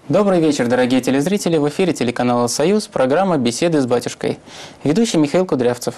Добрый вечер, дорогие телезрители. В эфире телеканала «Союз», программа «Беседы с батюшкой». Ведущий Михаил Кудрявцев.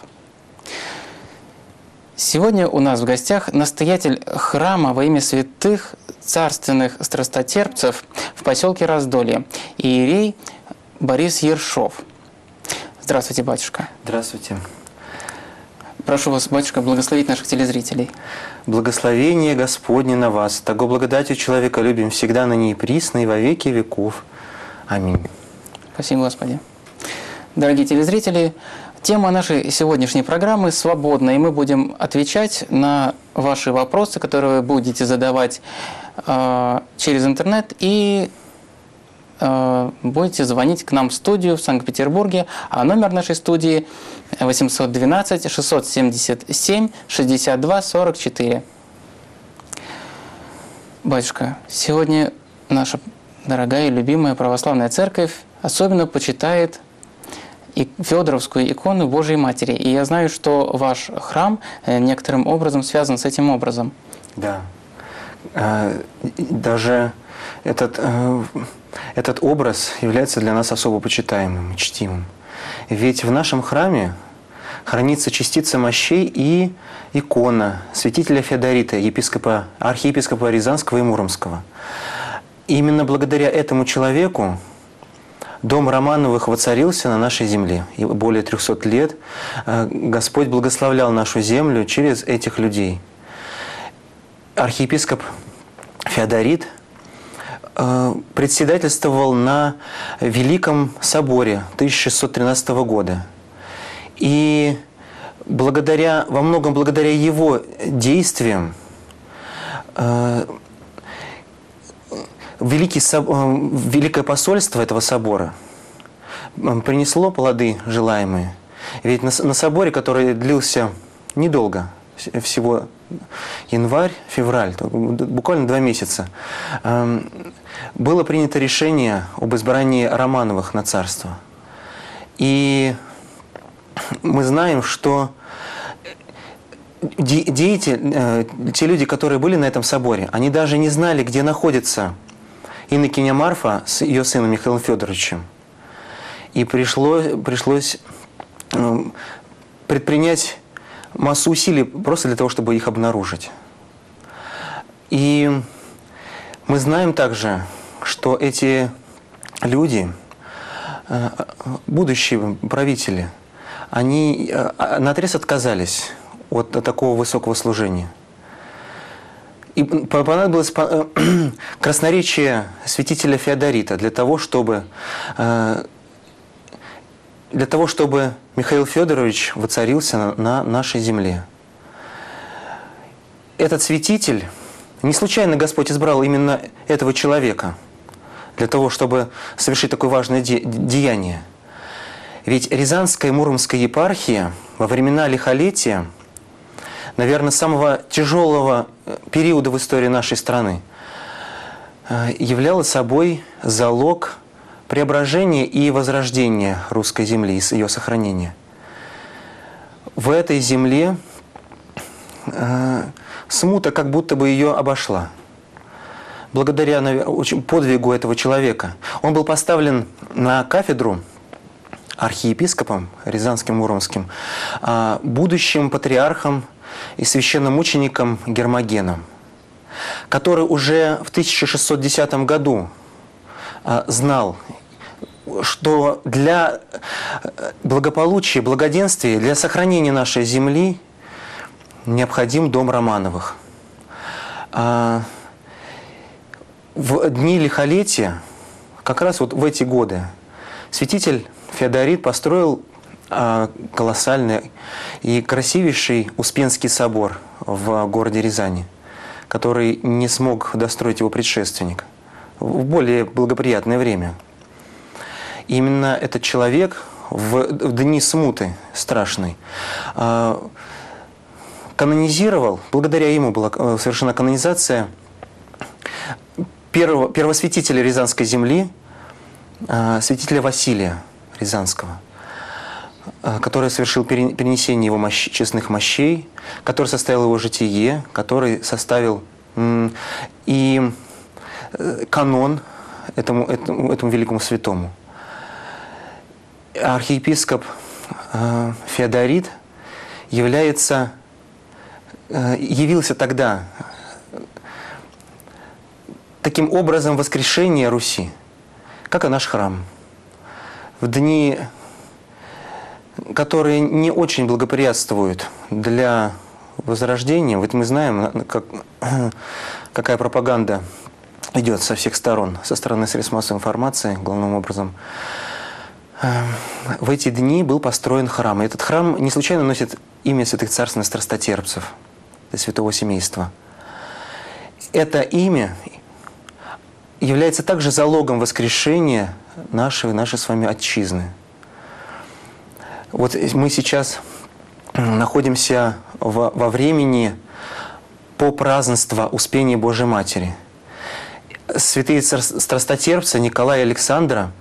Сегодня у нас в гостях настоятель храма во имя святых царственных страстотерпцев в поселке Раздолье, иерей Борис Ершов. Здравствуйте, батюшка. Здравствуйте. Прошу вас, батюшка, благословить наших телезрителей. Благословение Господне на вас, того благодатью человека любим всегда на ней присно и во веки веков. Аминь. Спасибо, Господи. Дорогие телезрители, тема нашей сегодняшней программы свободна, и мы будем отвечать на ваши вопросы, которые вы будете задавать через интернет, и будете звонить к нам в студию в Санкт-Петербурге, а номер нашей студии 812-677-62-44. Батюшка, сегодня наша дорогая и любимая православная церковь особенно почитает Фёдоровскую икону Божией Матери. И я знаю, что ваш храм некоторым образом связан с этим образом. Да. Даже этот образ является для нас особо почитаемым, чтимым. Ведь в нашем храме хранится частица мощей и икона святителя Феодорита, архиепископа Рязанского и Муромского. И именно благодаря этому человеку дом Романовых воцарился на нашей земле. И более 300 лет Господь благословлял нашу землю через этих людей. Архиепископ Феодорит председательствовал на Великом соборе 1613 года. И во многом благодаря его действиям Великое посольство этого собора принесло плоды желаемые. Ведь на соборе, который длился недолго, всего январь-февраль, буквально 2 месяца, было принято решение об избрании Романовых на царство. И мы знаем, что те люди, которые были на этом соборе, они даже не знали, где находится инокиня Марфа с ее сыном Михаилом Федоровичем. И пришлось предпринять массу усилий просто для того, чтобы их обнаружить. И мы знаем также, что эти люди, будущие правители, они наотрез отказались от такого высокого служения. И понадобилось красноречие святителя Феодорита для того, чтобы Михаил Федорович воцарился на нашей земле. Этот святитель, не случайно Господь избрал именно этого человека для того, чтобы совершить такое важное деяние. Ведь Рязанская и Муромская епархия во времена лихолетия, наверное, самого тяжелого периода в истории нашей страны, являла собой залог преображения и возрождения русской земли и ее сохранения. В этой земле смута как будто бы ее обошла. Благодаря подвигу этого человека. Он был поставлен на кафедру архиепископом Рязанским Муромским, будущим патриархом и священномучеником Гермогеном, который уже в 1610 году знал, что для благополучия, благоденствия, для сохранения нашей земли необходим дом Романовых. В дни лихолетия, как раз вот в эти годы, святитель Феодорит построил колоссальный и красивейший Успенский собор в городе Рязани, который не смог достроить его предшественник в более благоприятное время. Именно этот человек в дни смуты страшной канонизировал, благодаря ему была совершена канонизация первосвятителя Рязанской земли, святителя Василия Рязанского, который совершил перенесение его честных мощей, который составил его житие, который составил и канон этому великому святому. Архиепископ Феодорит явился тогда таким образом воскрешения Руси, как и наш храм. В дни, которые не очень благоприятствуют для возрождения, ведь мы знаем, какая пропаганда идет со всех сторон, со стороны средств массовой информации, главным образом. В эти дни был построен храм. И этот храм не случайно носит имя святых царственных страстотерпцев, святого семейства. Это имя является также залогом воскрешения нашей с вами отчизны. Вот мы сейчас находимся во времени попразднества Успения Божией Матери. Святые страстотерпцы Николая и Александра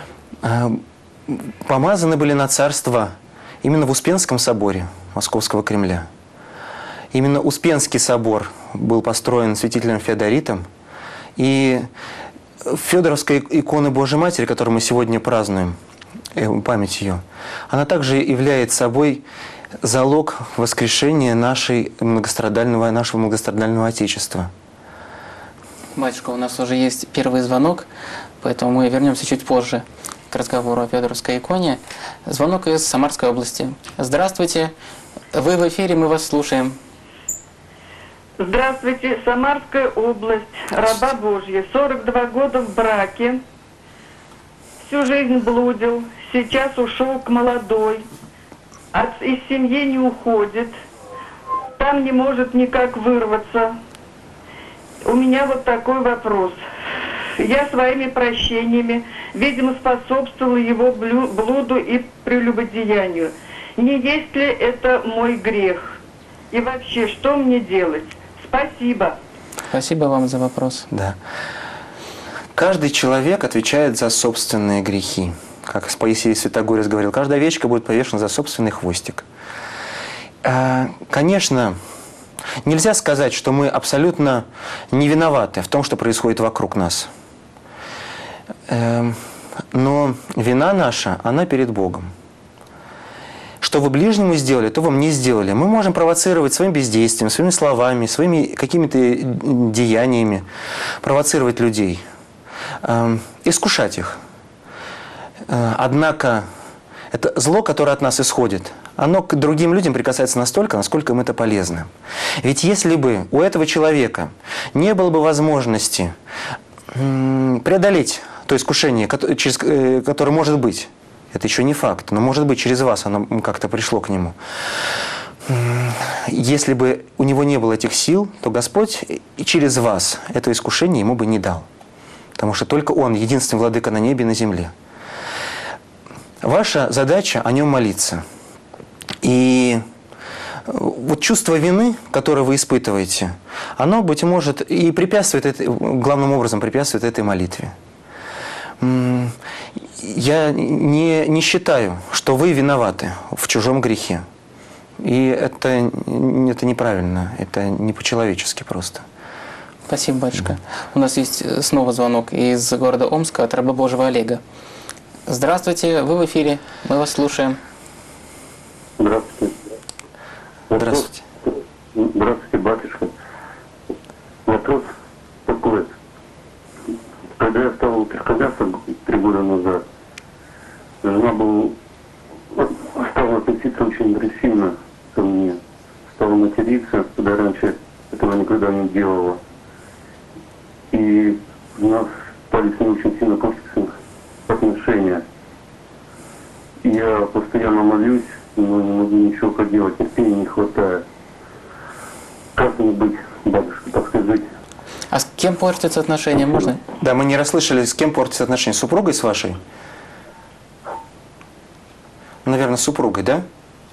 помазаны были на царство именно в Успенском соборе Московского Кремля. Именно Успенский собор был построен святителем Феодоритом, и Федоровская икона Божией Матери, которую мы сегодня празднуем, память ее, она также является собой залог воскрешения нашего многострадального Отечества. Батюшка, у нас уже есть первый звонок, поэтому мы вернемся чуть позже к разговору о Федоровской иконе. Звонок из Самарской области. Здравствуйте, вы в эфире, мы вас слушаем. Здравствуйте, Самарская область, раба Божья, 42 года в браке, всю жизнь блудил, сейчас ушел к молодой, из семьи не уходит, там не может никак вырваться. У меня вот такой вопрос. Я своими прощениями, видимо, способствовала его блуду и прелюбодеянию. Не есть ли это мой грех? И вообще, что мне делать? Спасибо. Спасибо вам за вопрос. Да. Каждый человек отвечает за собственные грехи. Как Паисий Святогорец говорил, каждая овечка будет повешена за собственный хвостик. Конечно, нельзя сказать, что мы абсолютно не виноваты в том, что происходит вокруг нас. Но вина наша, она перед Богом. Что вы ближнему сделали, то вам не сделали. Мы можем провоцировать своим бездействием, своими словами, своими какими-то деяниями, провоцировать людей, искушать их. Однако это зло, которое от нас исходит, оно к другим людям прикасается настолько, насколько им это полезно. Ведь если бы у этого человека не было бы возможности преодолеть то искушение, которое может быть, это еще не факт, но может быть через вас оно как-то пришло к нему. Если бы у него не было этих сил, то Господь и через вас это искушение ему бы не дал. Потому что только Он, единственный владыка на небе и на земле. Ваша задача о нем молиться. И вот чувство вины, которое вы испытываете, оно, быть может, и препятствует, главным образом препятствует этой молитве. Я не считаю, что вы виноваты в чужом грехе. И это неправильно, это не по-человечески просто. Спасибо, батюшка. У нас есть снова звонок из города Омска от раба Божьего Олега. Здравствуйте, вы в эфире, мы вас слушаем. Здравствуйте. Здравствуйте. Здравствуйте, батюшка. Вопрос такой. Когда я стал приходяться 3 года назад, жена стала относиться очень агрессивно ко мне. Стала материться, когда раньше этого никогда не делала. И у нас стали с ней очень сильно портиться отношения. И я постоянно молюсь, но не могу ничего поделать, терпения не хватает. Как мне быть, батюшка, так сказать? А с кем портятся отношения, можно? Да, мы не расслышали, с кем портятся отношения. С супругой, с вашей? Наверное, с супругой, да?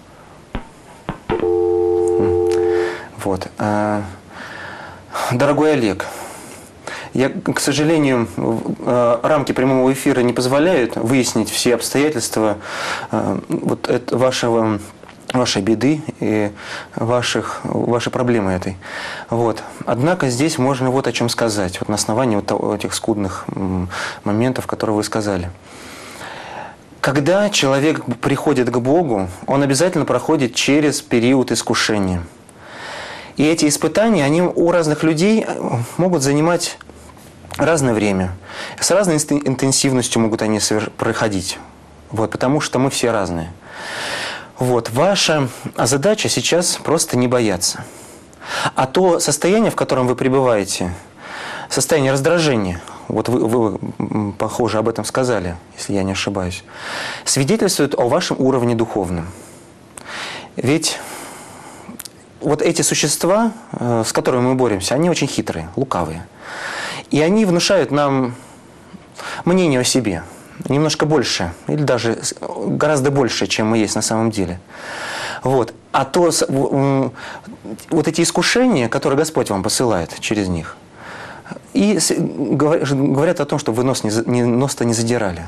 Вот. Дорогой Олег, я, к сожалению, рамки прямого эфира не позволяют выяснить все обстоятельства вашего вашей беды и вашей проблемы этой. Вот. Однако здесь можно вот о чем сказать, вот на основании вот этих скудных моментов, которые вы сказали. Когда человек приходит к Богу, он обязательно проходит через период искушения. И эти испытания, они у разных людей могут занимать разное время. С разной интенсивностью могут они проходить. Вот, потому что мы все разные. Вот, ваша задача сейчас просто не бояться. А то состояние, в котором вы пребываете, состояние раздражения, вот вы, похоже, об этом сказали, если я не ошибаюсь, свидетельствует о вашем уровне духовном. Ведь вот эти существа, с которыми мы боремся, они очень хитрые, лукавые. И они внушают нам мнение о себе. Немножко больше, или даже гораздо больше, чем мы есть на самом деле. Вот. А то вот эти искушения, которые Господь вам посылает через них, и говорят о том, что вы нос-то не задирали.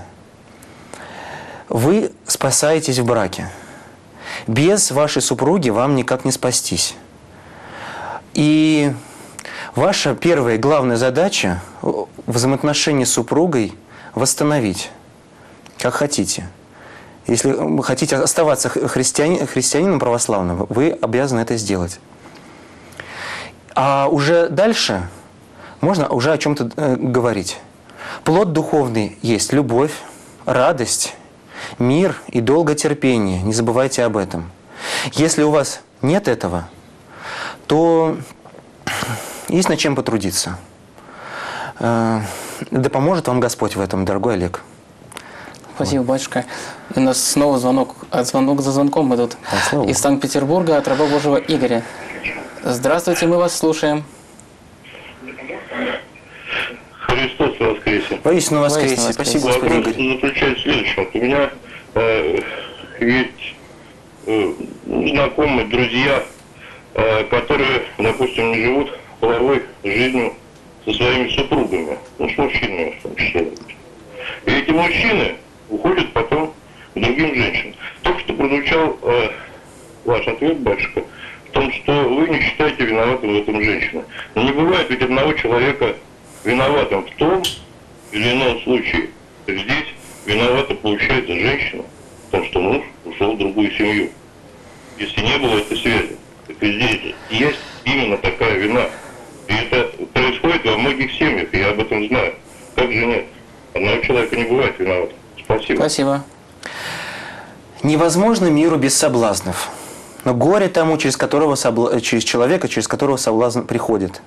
Вы спасаетесь в браке. Без вашей супруги вам никак не спастись. И ваша первая и главная задача в взаимоотношении с супругой восстановить. Как хотите. Если вы хотите оставаться христианином православным, вы обязаны это сделать. А уже дальше можно уже о чем-то говорить. Плод духовный есть любовь, радость, мир и долготерпение. Не забывайте об этом. Если у вас нет этого, то есть над чем потрудиться. Да поможет вам Господь в этом, дорогой Олег. Спасибо, батюшка. У нас снова звонок. Звонок за звонком идут. Из Санкт-Петербурга от раба Божьего Игоря. Здравствуйте, мы вас слушаем. Христос воскресе. Воистину воскресе. Спасибо, Господи, Вопрос Игорь. заключается в следующем. У меня есть знакомые, друзья, которые, допустим, не живут половой жизнью со своими супругами, ну, с мужчинами в том числе. И эти мужчины уходят потом к другим женщинам. Только что прозвучал ваш ответ, батюшка, в том, что вы не считаете виноватым в этом женщину. Но не бывает ведь одного человека виноватым в том или ином случае. Здесь виновата, получается, женщина, потому что муж ушел в другую семью. Если не было этой связи, так и здесь есть именно такая вина. И это происходит во многих семьях, и я об этом знаю. Как же нет? Одного человека не бывает виноватым. Спасибо. Спасибо. Невозможно миру без соблазнов. Но горе тому, через человека, через которого соблазн приходит.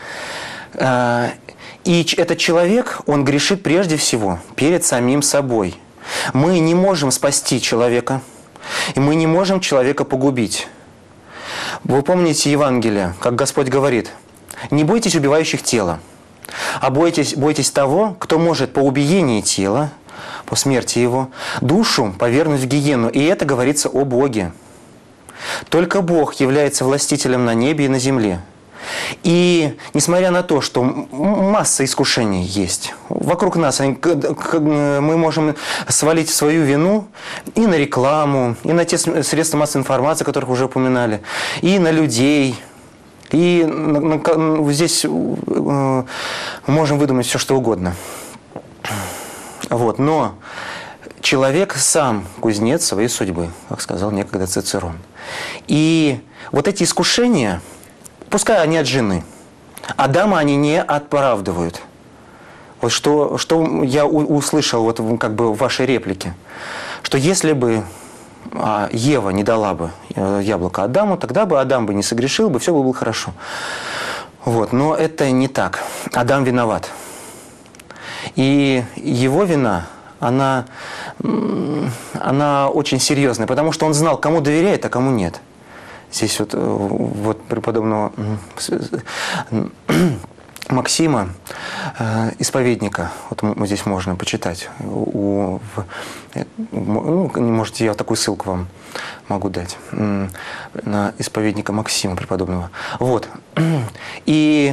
И этот человек, он грешит прежде всего перед самим собой. Мы не можем спасти человека, и мы не можем человека погубить. Вы помните Евангелие, как Господь говорит: «Не бойтесь убивающих тело, а бойтесь того, кто может по убиении тела, по смерти его, душу повергнуть в гиену». И это говорится о Боге. Только Бог является властителем на небе и на земле. И несмотря на то, что масса искушений есть вокруг нас, мы можем свалить свою вину и на рекламу, и на те средства массовой информации, о которых уже упоминали, и на людей. И здесь можем выдумать все, что угодно. Вот. Но человек сам кузнец своей судьбы, как сказал некогда Цицерон. И вот эти искушения, пускай они от жены, Адама они не оправдывают. Вот что я услышал вот как бы в вашей реплике, что если бы Ева не дала бы яблоко Адаму, тогда бы Адам бы не согрешил бы, все было бы хорошо. Вот. Но это не так. Адам виноват. И его вина, она очень серьезная, потому что он знал, кому доверяет, а кому нет. Здесь вот преподобного Максима, исповедника, вот здесь можно почитать. Можете, я такую ссылку вам могу дать, на исповедника Максима преподобного. Вот. И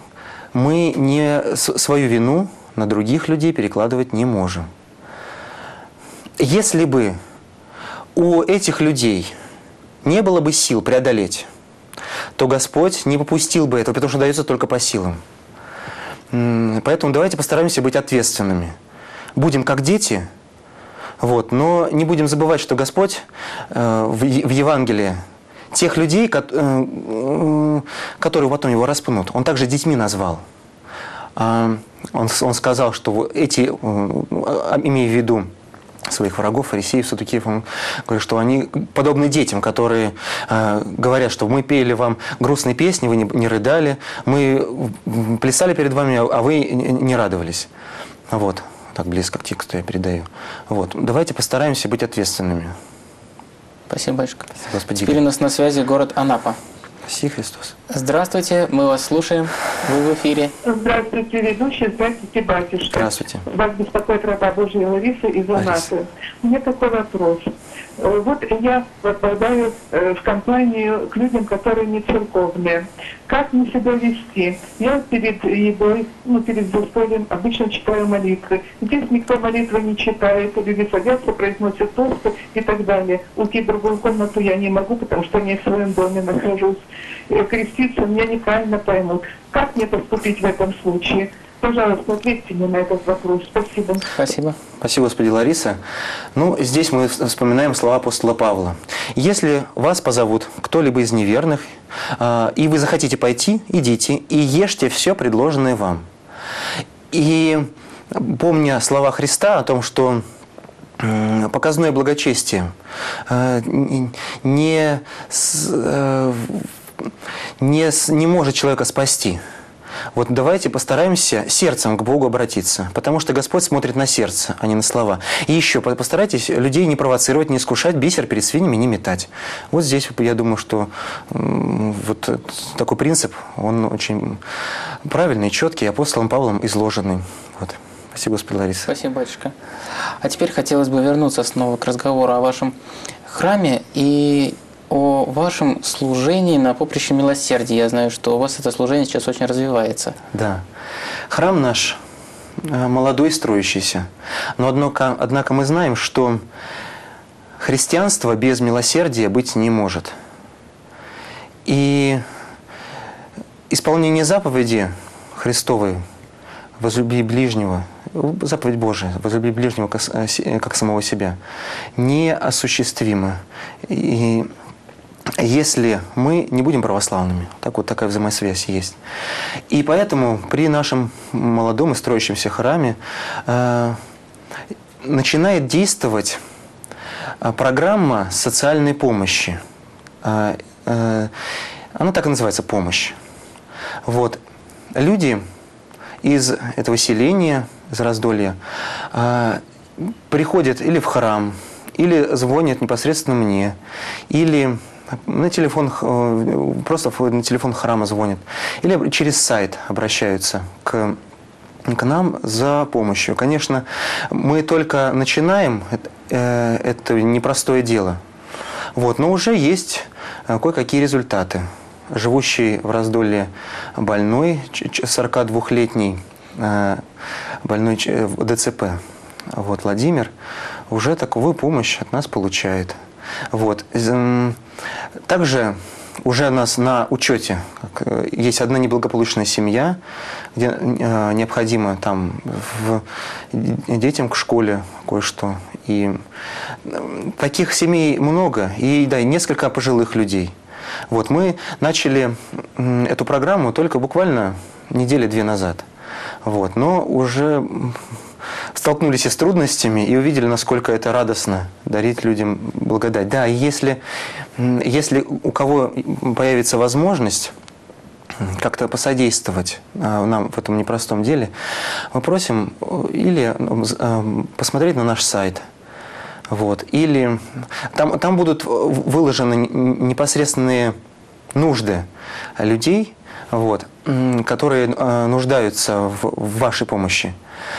мы свою вину на других людей перекладывать не можем. Если бы у этих людей не было бы сил преодолеть, то Господь не попустил бы этого, потому что дается только по силам. Поэтому давайте постараемся быть ответственными. Будем как дети, вот, но не будем забывать, что Господь в Евангелии тех людей, которые потом его распнут, Он также детьми назвал. Он сказал, что эти, имея в виду своих врагов, фарисеев, саддукеев, он говорит, что они подобны детям, которые говорят, что мы пели вам грустные песни, вы не рыдали, мы плясали перед вами, а вы не радовались. Вот, так близко к тексту я передаю. Вот, давайте постараемся быть ответственными. Спасибо, батюшка. Господи. Теперь у нас на связи город Анапа. Спаси Христос. Здравствуйте, мы вас слушаем. Вы в эфире. Здравствуйте, ведущий, здравствуйте, батюшка. Здравствуйте. Вас беспокоит раба Божья Лариса из Анапы. У меня такой вопрос. Вот я попадаю в компанию к людям, которые не церковные. Как мне себя вести? Я перед едой, перед застольем обычно читаю молитвы. Здесь никто молитвы не читает, люди садятся, произносят тосты и так далее. Уйти в другую комнату я не могу, потому что не в своем доме нахожусь. Креститься меня неправильно поймут. Как мне поступить в этом случае? Пожалуйста, ответьте мне на этот вопрос. Спасибо. Спасибо. Спасибо, Господи, Лариса. Здесь мы вспоминаем слова апостола Павла. Если вас позовут кто-либо из неверных, и вы захотите пойти, идите и ешьте все предложенное вам. И помня слова Христа о том, что показное благочестие не может человека спасти. Вот давайте постараемся сердцем к Богу обратиться, потому что Господь смотрит на сердце, а не на слова. И еще постарайтесь людей не провоцировать, не искушать, бисер перед свиньями не метать. Вот здесь я думаю, что вот такой принцип, он очень правильный, четкий, апостолом Павлом изложенный. Вот. Спасибо, Господи, Лариса. Спасибо, батюшка. А теперь хотелось бы вернуться снова к разговору о вашем храме и о вашем служении на поприще милосердия. Я знаю, что у вас это служение сейчас очень развивается. Да. Храм наш молодой, строящийся. Но однако мы знаем, что христианство без милосердия быть не может. И исполнение заповеди Христовой «Возлюби ближнего», заповедь Божия «Возлюби ближнего как самого себя» неосуществимо. И если мы не будем православными. Такая взаимосвязь есть. И поэтому при нашем молодом и строящемся храме начинает действовать программа социальной помощи. Она так и называется «Помощь». Вот. Люди из этого селения, из Раздолья, приходят или в храм, или звонят непосредственно мне, или на телефон, просто на телефон храма звонят, или через сайт обращаются к нам за помощью. Конечно, мы только начинаем это непростое дело, но уже есть кое-какие результаты. Живущий в Раздолье больной, 42-летний больной ДЦП, Владимир, уже таковую помощь от нас получает. Также уже у нас на учете есть одна неблагополучная семья, где необходимо детям к школе кое-что. И таких семей много, и несколько пожилых людей. Мы начали эту программу только буквально недели-две назад. Но уже столкнулись и с трудностями и увидели, насколько это радостно дарить людям благодать. Да, и если у кого появится возможность как-то посодействовать нам в этом непростом деле, мы просим или посмотреть на наш сайт. Или там будут выложены непосредственные нужды людей, которые нуждаются в вашей помощи.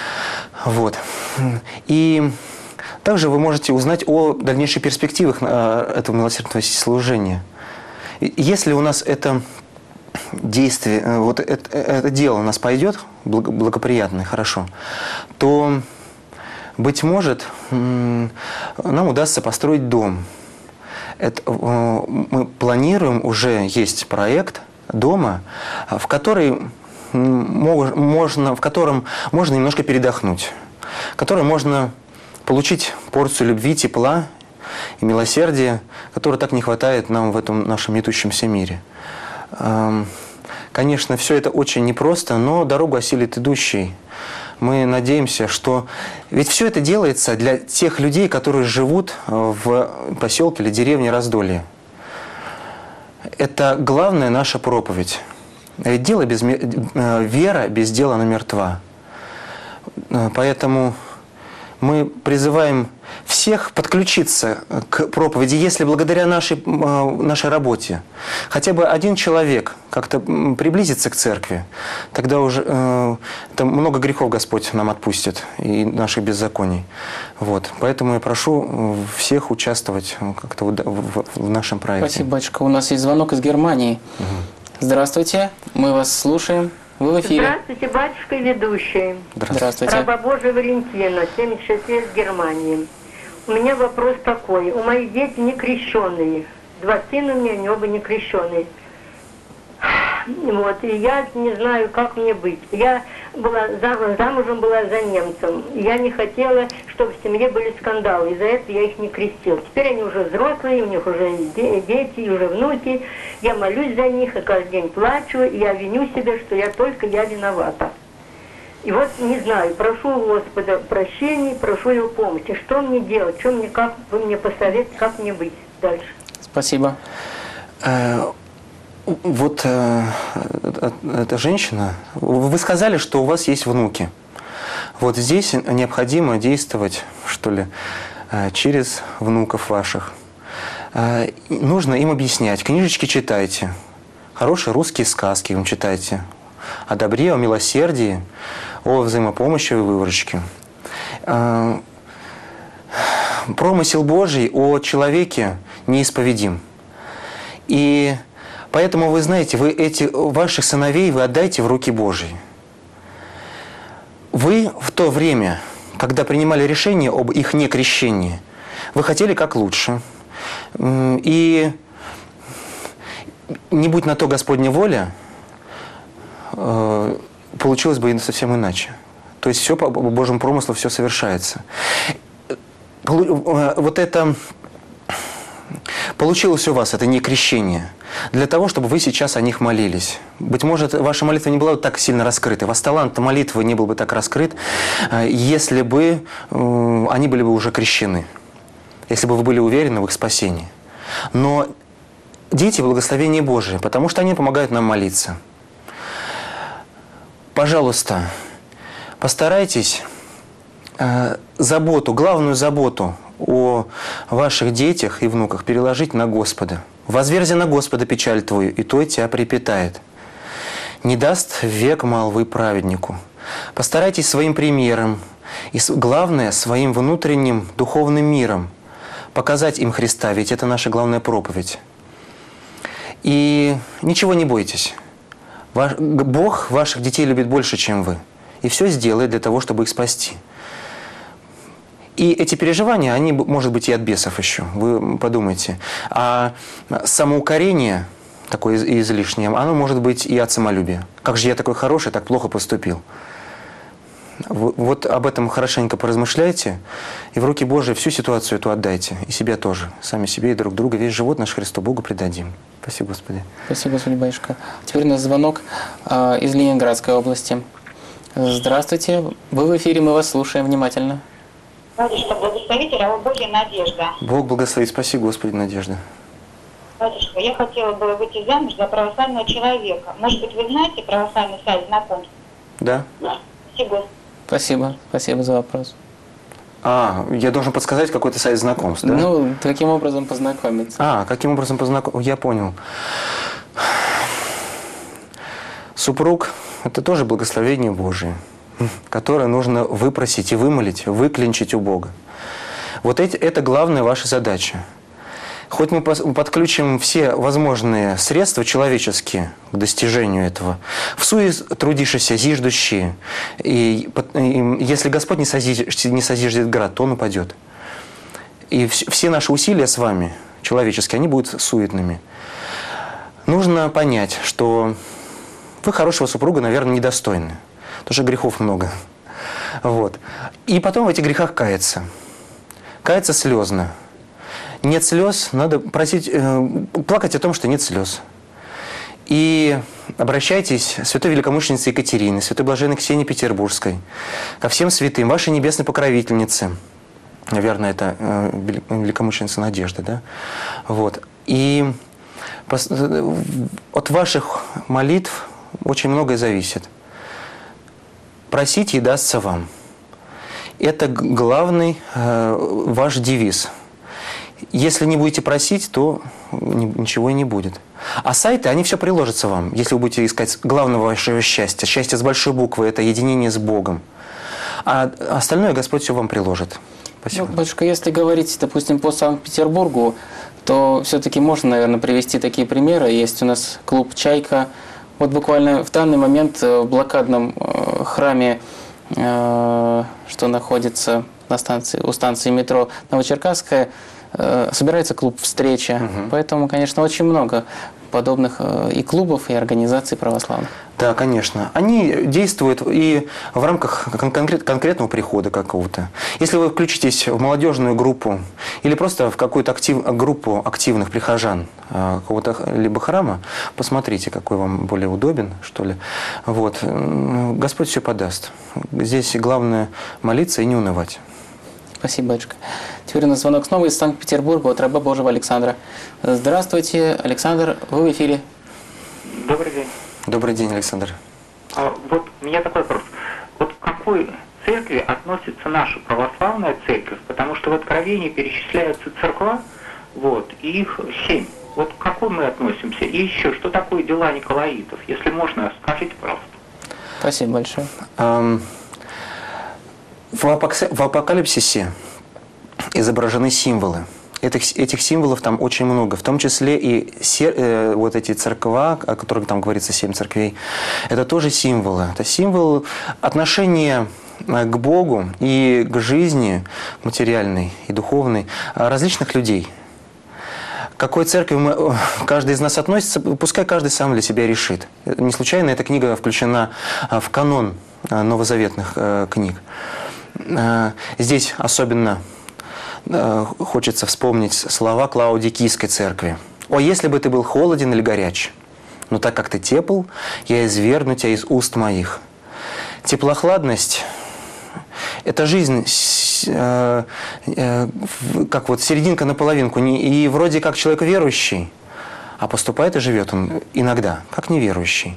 И также вы можете узнать о дальнейших перспективах этого милосердного служения. Если у нас это действие, это дело у нас пойдет благоприятно и хорошо, то, быть может, нам удастся построить дом. Мы планируем, уже есть проект дома, в котором можно немножко передохнуть, в котором можно получить порцию любви, тепла и милосердия, которой так не хватает нам в этом нашем метущемся мире. Конечно, все это очень непросто, но дорогу осилит идущий. Мы надеемся, что... Ведь все это делается для тех людей, которые живут в поселке или деревне Раздолье. Это главная наша проповедь. Ведь вера без дела она мертва. Поэтому мы призываем всех подключиться к проповеди, если благодаря нашей работе хотя бы один человек как-то приблизится к церкви, тогда уже там много грехов Господь нам отпустит и наших беззаконий. Вот. Поэтому я прошу всех участвовать как-то в нашем проекте. Спасибо, батюшка. У нас есть звонок из Германии. Здравствуйте, мы вас слушаем. Вы в эфире. Здравствуйте, батюшка и ведущий. Здравствуйте. Раба Божия Валентина, 76 лет, Германии. У меня вопрос такой. У моих дети не крещенные. 2 сына у меня, они оба не крещенные. Вот, и я не знаю, как мне быть. Я была замужем была за немцем. Я не хотела, чтобы в семье были скандалы. Из-за этого я их не крестила. Теперь они уже взрослые, у них уже дети, и уже внуки. Я молюсь за них, и каждый день плачу, и я виню себя, что я виновата. И вот не знаю, прошу Господа прощения, прошу Его помощи. Что мне делать? Как вы мне посоветуете, как мне быть дальше? Спасибо. Вот эта женщина, вы сказали, что у вас есть внуки. Вот здесь необходимо действовать, что ли, через внуков ваших. Нужно им объяснять. Книжечки читайте. Хорошие русские сказки им читайте. О добре, о милосердии, о взаимопомощи и выручке. Промысел Божий о человеке неисповедим. И поэтому, вы знаете, ваших сыновей вы отдайте в руки Божьи. Вы в то время, когда принимали решение об их некрещении, вы хотели как лучше. И не будь на то Господня воля, получилось бы совсем иначе. То есть все по Божьему промыслу все совершается. Вот это получилось у вас, это не крещение, для того, чтобы вы сейчас о них молились. Быть может, ваша молитва не была бы так сильно раскрыта, ваш талант молитвы не был бы так раскрыт, если бы они были бы уже крещены, если бы вы были уверены в их спасении. Но дети – благословение Божие, потому что они помогают нам молиться. Пожалуйста, постарайтесь главную заботу о ваших детях и внуках переложить на Господа. «Возверзи на Господа печаль твою, и той тебя припитает. Не даст век молвы праведнику». Постарайтесь своим примером и, главное, своим внутренним духовным миром показать им Христа, ведь это наша главная проповедь. И ничего не бойтесь. Бог ваших детей любит больше, чем вы. И все сделает для того, чтобы их спасти. И эти переживания, они, может быть, и от бесов еще. Вы подумайте. А самоукорение, такое излишнее, оно может быть и от самолюбия. Как же я такой хороший, так плохо поступил. Вот об этом хорошенько поразмышляйте. И в руки Божии всю ситуацию эту отдайте. И себя тоже. Сами себе и друг друга. Весь живот наш Христу Богу предадим. Спасибо, Господи. Спасибо, Господи, батюшка. Теперь у нас звонок из Ленинградской области. Здравствуйте. Вы в эфире, мы вас слушаем внимательно. Батюшка, благословите, раба Божья Надежда. Бог благословит. Спаси, Господи, Надежда. Батюшка, я хотела бы выйти замуж за православного человека. Может быть, вы знаете православный сайт знакомств? Да. Спасибо. Спасибо за вопрос. Я должен подсказать какой-то сайт знакомств, да? Ну, каким образом познакомиться? Каким образом познакомиться? Я понял. Супруг – это тоже благословение Божие, которое нужно выпросить и вымолить, выклинчить у Бога. Вот это главная ваша задача. Хоть мы подключим все возможные средства человеческие к достижению этого, всуе трудишься, зиждущие, и если Господь не созиждет град, то он упадет. И все наши усилия с вами человеческие, они будут суетными. Нужно понять, что вы хорошего супруга, наверное, недостойны, потому что грехов много. Вот. И потом в этих грехах каяться. Каяться слезно. Нет слез, надо просить, плакать о том, что нет слез. И обращайтесь к святой великомученице Екатерине, святой блаженной Ксении Петербургской, ко всем святым, вашей небесной покровительнице. Наверное, это великомученица Надежда, да? Вот. И от ваших молитв очень многое зависит. Просите, и дастся вам. Это главный ваш девиз. Если не будете просить, то ничего и не будет. А сайты, они все приложатся вам, если вы будете искать главного вашего счастья. Счастье с большой буквы – это единение с Богом. А остальное Господь все вам приложит. Спасибо. Ну, батюшка, если говорить, допустим, по Санкт-Петербургу, то все-таки можно, наверное, привести такие примеры. Есть у нас клуб «Чайка». Вот буквально в данный момент в блокадном храме, что находится на станции, у станции метро Новочеркасская, собирается клуб «Встреча». Поэтому, конечно, очень много подобных и клубов, и организаций православных. Да, конечно. Они действуют и в рамках конкретного прихода какого-то. Если вы включитесь в молодежную группу или просто в какую-то группу активных прихожан какого-то либо храма, посмотрите, какой вам более удобен, что ли. Вот. Господь все подаст. Здесь главное молиться и не унывать. Спасибо, батюшка. Теперь у нас звонок снова из Санкт-Петербурга от раба Божьего Александра. Здравствуйте, Александр, вы в эфире. Добрый день. Добрый день, Александр. Вот у меня такой вопрос. Вот к какой церкви относится наша православная церковь? Потому что в Откровении перечисляются церква, вот, и их 7. Вот к какой мы относимся? И еще, что такое дела Николаитов? Если можно, скажите, пожалуйста. Спасибо большое. В Апокалипсисе изображены символы. Этих символов там очень много, в том числе и вот эти церква, о которых там говорится 7 церквей, это тоже символы. Это символ отношения к Богу и к жизни материальной и духовной различных людей. К какой церкви каждый из нас относится, пускай каждый сам для себя решит. Не случайно эта книга включена в канон новозаветных книг. Здесь особенно хочется вспомнить слова Лаодикийской церкви. «О, если бы ты был холоден или горяч, но так как ты тепл, я извергну тебя из уст моих». Теплохладность – это жизнь, как вот серединка на половинку, и вроде как человек верующий, а поступает и живет он иногда, как неверующий.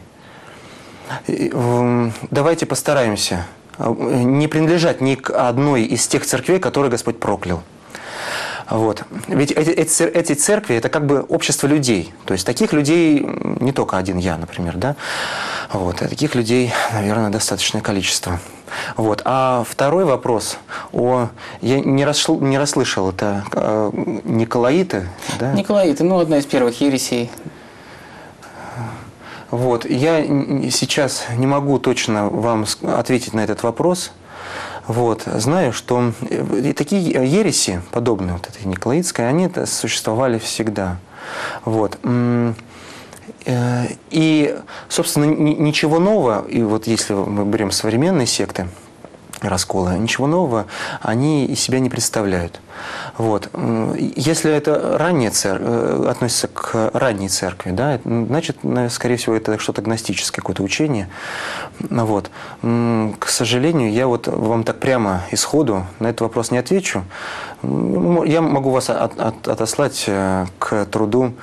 Давайте постараемся не принадлежать ни к одной из тех церквей, которые Господь проклял. Вот. Ведь эти церкви – это как бы общество людей. То есть таких людей не только один я, например, да? Вот. А таких людей, наверное, достаточное количество. Вот. А второй вопрос. Я не расслышал, это Николаиты? Да? Николаиты, одна из первых ересей. Вот. Я сейчас не могу точно вам ответить на этот вопрос. Вот. Знаю, что и такие ереси, подобные вот этой Николаитской, они существовали всегда. Вот. И, собственно, ничего нового, и вот если мы берем современные секты, расколы, ничего нового они из себя не представляют. Вот. Если это относится к ранней церкви, да, значит, скорее всего, это что-то гностическое, какое-то учение. Вот. К сожалению, я вот вам так прямо и сходу на этот вопрос не отвечу. Я могу вас отослать к труду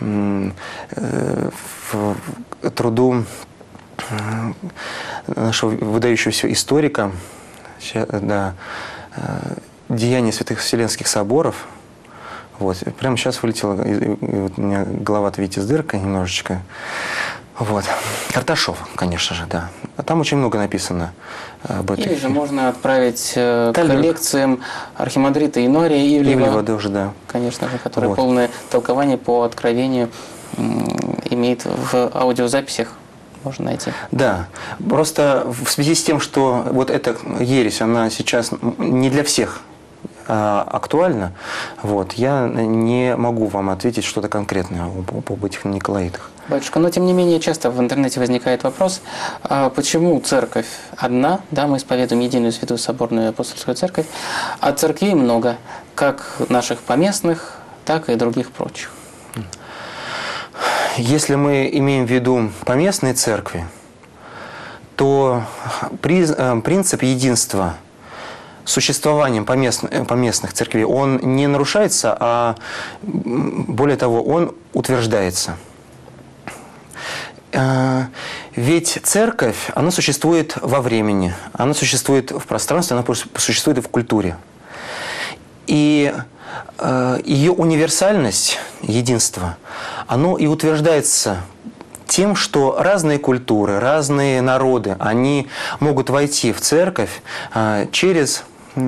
нашего выдающегося историка, да, «Деяния святых Вселенских соборов». Вот. Прямо сейчас вылетела, у меня голова-то, видите, с дыркой немножечко. Вот. Карташов, конечно же, да. А там очень много написано об этом. Или же можно отправить к лекциям архимандрита Инория Ивлева, тоже, да. Конечно же, который полное толкование по Откровению имеет в аудиозаписях. Можно найти. Да. Просто в связи с тем, что вот эта ересь, она сейчас не для всех актуально, вот, я не могу вам ответить что-то конкретное об этих николаитах. Батюшка, но тем не менее часто в интернете возникает вопрос, почему церковь одна, да, мы исповедуем единую святую соборную апостольскую церковь, а церквей много, как наших поместных, так и других прочих. Если мы имеем в виду поместные церкви, то принцип единства существованием поместных церквей, он не нарушается, а более того, он утверждается. Ведь церковь, она существует во времени, она существует в пространстве, она существует и в культуре. И ее универсальность, единство, оно и утверждается тем, что разные культуры, разные народы, они могут войти в церковь через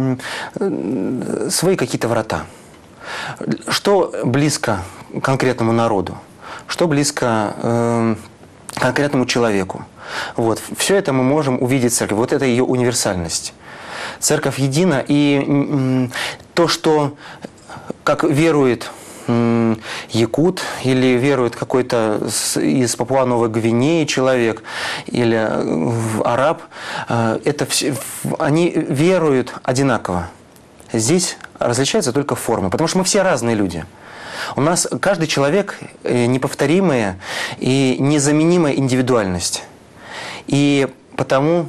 свои какие-то врата. Что близко конкретному народу, что близко конкретному человеку. Вот. Все это мы можем увидеть в церкви. Вот это ее универсальность. Церковь едина, и то, что как верует якут или верует какой-то из Папуа-Новой Гвинеи человек или араб, это все, они веруют одинаково. Здесь различаются только формы, потому что мы все разные люди. У нас каждый человек неповторимая и незаменимая индивидуальность. И потому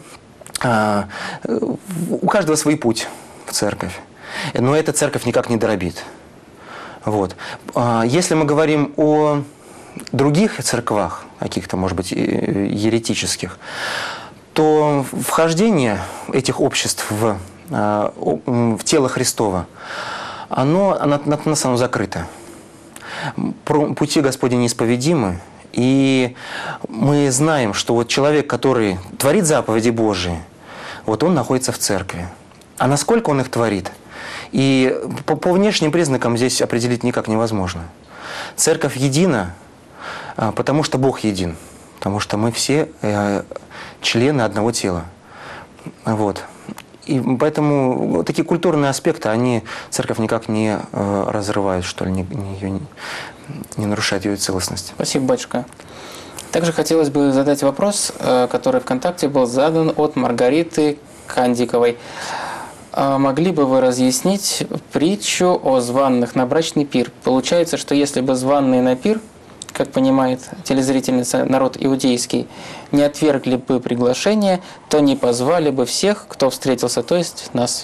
у каждого свой путь в церковь. Но эта церковь никак не дробит. Вот. Если мы говорим о других церквах, каких-то, может быть, еретических, то вхождение этих обществ в тело Христово, оно на самом закрыто. Пути Господни неисповедимы, и мы знаем, что вот человек, который творит заповеди Божии, вот он находится в церкви. А насколько он их творит? И по внешним признакам здесь определить никак невозможно. Церковь едина, потому что Бог един, потому что мы все члены одного тела. Вот. И поэтому такие культурные аспекты, они церковь никак не разрывают, что ли, не нарушают ее целостность. Спасибо, батюшка. Также хотелось бы задать вопрос, который ВКонтакте был задан от Маргариты Кандиковой. Могли бы вы разъяснить притчу о званных на брачный пир? Получается, что если бы званные на пир, как понимает телезрительница, народ иудейский, не отвергли бы приглашение, то не позвали бы всех, кто встретился, то есть нас.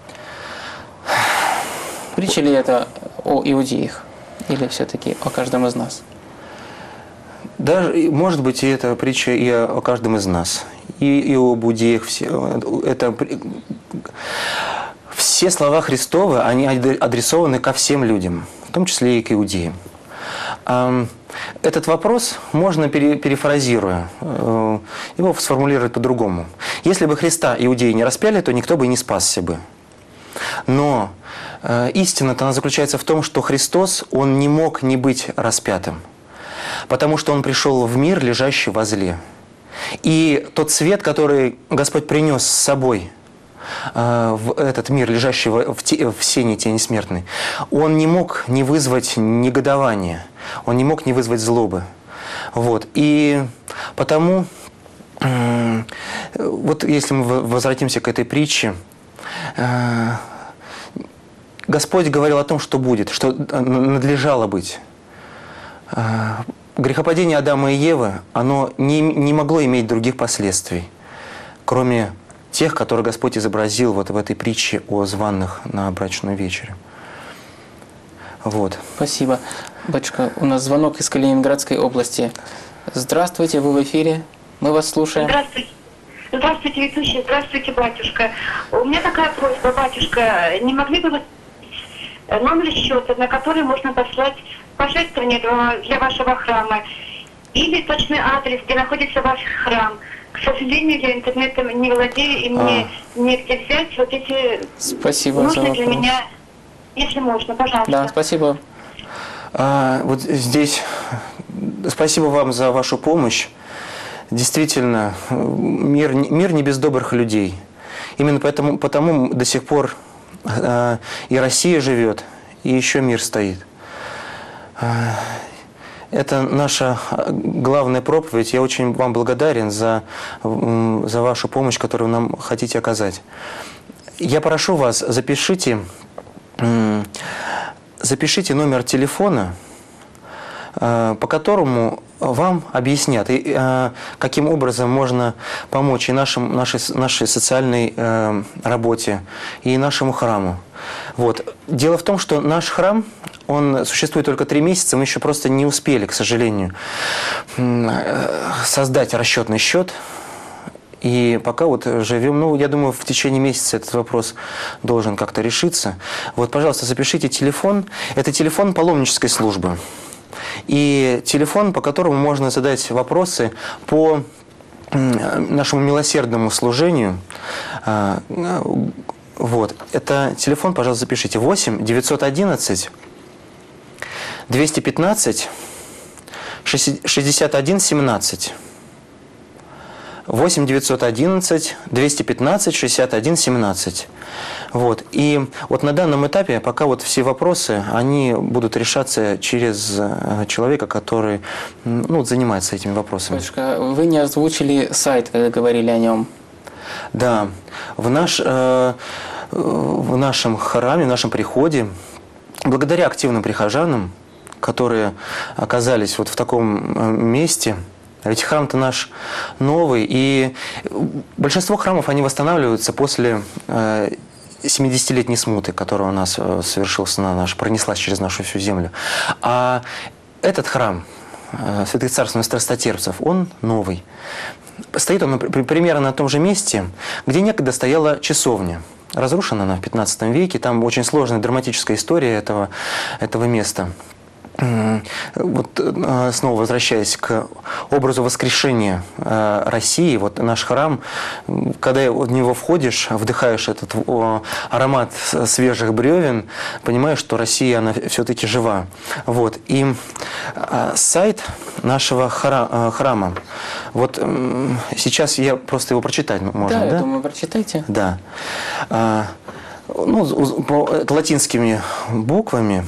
Притча ли это о иудеях или все-таки о каждом из нас? Даже, может быть, и это притча и о каждом из нас, и об иудеях. Все слова Христовы, они адресованы ко всем людям, в том числе и к иудеям. Этот вопрос можно, перефразируя, его сформулировать по-другому. Если бы Христа иудеи не распяли, то никто бы и не спасся бы. Но истина-то она заключается в том, что Христос, Он не мог не быть распятым, потому что Он пришел в мир, лежащий во зле. И тот свет, который Господь принес с собой в этот мир, лежащий в сене тени смертной, он не мог не вызвать негодования, он не мог не вызвать злобы. Вот. И потому, вот если мы возвратимся к этой притче, Господь говорил о том, что будет, что надлежало быть. Грехопадение Адама и Евы, оно не могло иметь других последствий, кроме тех, которые Господь изобразил вот в этой притче о званых на брачную вечерю. Вот. Спасибо. Батюшка, у нас звонок из Калининградской области. Здравствуйте, вы в эфире. Мы вас слушаем. Здравствуйте. Здравствуйте, ведущий. Здравствуйте, батюшка. У меня такая просьба, батюшка. Не могли бы вы номер счета, на который можно послать пожертвования для вашего храма? Или точный адрес, где находится ваш храм? К сожалению, я интернетом не владею, и мне негде взять вот эти... Спасибо нужны за вопрос. для меня, если можно, пожалуйста. Да, спасибо. Вот здесь спасибо вам за вашу помощь. Действительно, мир не без добрых людей. Именно потому до сих пор и Россия живет, и еще мир стоит. Это наша главная проповедь. Я очень вам благодарен за вашу помощь, которую вы нам хотите оказать. Я прошу вас, запишите номер телефона, по которому вам объяснят, каким образом можно помочь и нашей социальной работе, и нашему храму. Вот. Дело в том, что наш храм, он существует только 3 месяца, мы еще просто не успели, к сожалению, создать расчетный счет. И пока вот живем, я думаю, в течение месяца этот вопрос должен как-то решиться. Вот, пожалуйста, запишите телефон. Это телефон паломнической службы. И телефон, по которому можно задать вопросы по нашему милосердному служению. Вот. Это телефон, пожалуйста, запишите. 8 911 215 61 17. 8 911 215 61 17. Вот. И вот на данном этапе пока вот все вопросы, они будут решаться через человека, который занимается этими вопросами. Батюшка, вы не озвучили сайт, когда говорили о нем. Да. В нашем храме, в нашем приходе, благодаря активным прихожанам, которые оказались вот в таком месте, ведь храм-то наш новый, и большинство храмов, они восстанавливаются после 70-летней смуты, которая у нас совершилась, пронеслась через нашу всю землю. А этот храм святых царственных страстотерпцев, он новый. Стоит он примерно на том же месте, где некогда стояла часовня. Разрушена она в 15 веке, там очень сложная драматическая история этого места. Вот снова возвращаясь к образу воскрешения России, вот наш храм, когда в него входишь, вдыхаешь этот аромат свежих бревен, понимаешь, что Россия, она все-таки жива. Вот. И сайт нашего храма, вот сейчас я просто его прочитать можно, да? Я думаю, прочитайте. Да. Латинскими буквами.